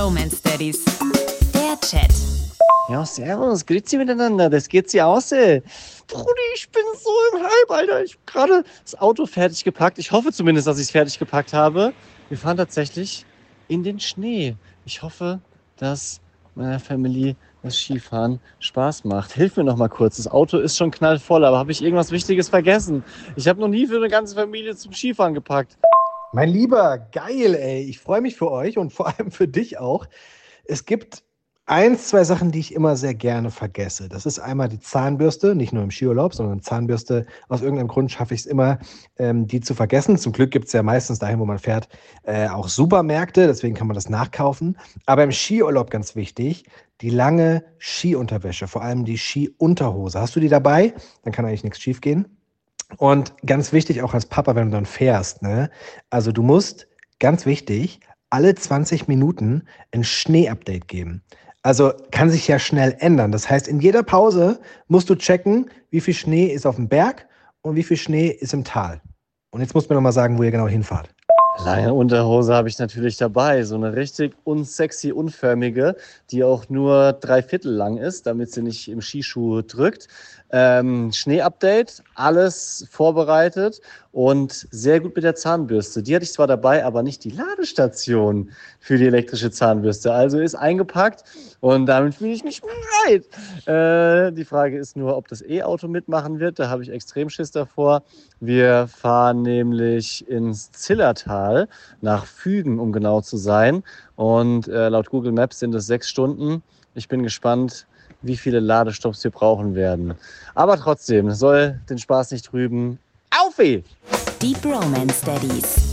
Bromance Daddies. Der Chat. Ja, servus, grüezi miteinander, das geht sie aus, ey. Brudi, ich bin so im Hype, Alter. Ich habe gerade das Auto fertig gepackt. Ich hoffe zumindest, dass ich es fertig gepackt habe. Wir fahren tatsächlich in den Schnee. Ich hoffe, dass meiner Family das Skifahren Spaß macht. Hilf mir noch mal kurz. Das Auto ist schon knallvoll, aber habe ich irgendwas Wichtiges vergessen? Ich habe noch nie für eine ganze Familie zum Skifahren gepackt. Mein Lieber, geil, ey. Ich freue mich für euch und vor allem für dich auch. Es gibt zwei Sachen, die ich immer sehr gerne vergesse. Das ist einmal die Zahnbürste, nicht nur im Skiurlaub, sondern Zahnbürste. Aus irgendeinem Grund schaffe ich es immer, die zu vergessen. Zum Glück gibt es ja meistens dahin, wo man fährt, auch Supermärkte. Deswegen kann man das nachkaufen. Aber im Skiurlaub ganz wichtig, die lange Skiunterwäsche, vor allem die Skiunterhose. Hast du die dabei? Dann kann eigentlich nichts schief gehen. Und ganz wichtig auch als Papa, wenn du dann fährst, ne? Also du musst, ganz wichtig, alle 20 Minuten ein Schnee-Update geben. Also kann sich ja schnell ändern. Das heißt, in jeder Pause musst du checken, wie viel Schnee ist auf dem Berg und wie viel Schnee ist im Tal. Und jetzt musst du mir noch mal sagen, wo ihr genau hinfahrt. Lange Unterhose habe ich natürlich dabei. So eine richtig unsexy, unförmige, die auch nur 3/4 lang ist, damit sie nicht im Skischuh drückt. Schnee-Update, alles vorbereitet und sehr gut mit der Zahnbürste. Die hatte ich zwar dabei, aber nicht die Ladestation für die elektrische Zahnbürste. Also ist eingepackt und damit fühle ich mich bereit. Die Frage ist nur, ob das E-Auto mitmachen wird. Da habe ich extrem Schiss davor. Wir fahren nämlich ins Zillertal nach Fügen, um genau zu sein. Und laut Google Maps sind es 6 Stunden. Ich bin gespannt, wie viele Ladestopps wir brauchen werden. Aber trotzdem, soll den Spaß nicht trüben. Auf weh! Die Bromance Daddies.